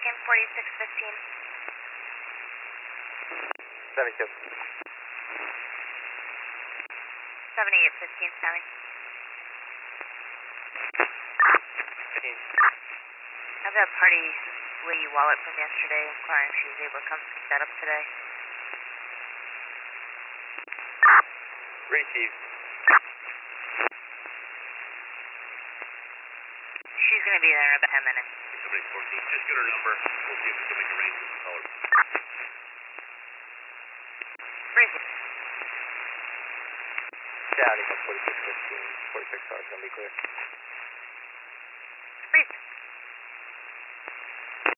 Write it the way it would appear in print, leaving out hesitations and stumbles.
in 4615. 72. 7815, Sammy. 15. I have that party lady wallet from yesterday, inquiring if she was able to come pick that up today. Received. She's going to be there in about 10 minutes. Somebody 14, just get her number. We'll see if we can make arrangements to call her. Received. Down, 4615. 46 cars, gonna be clear.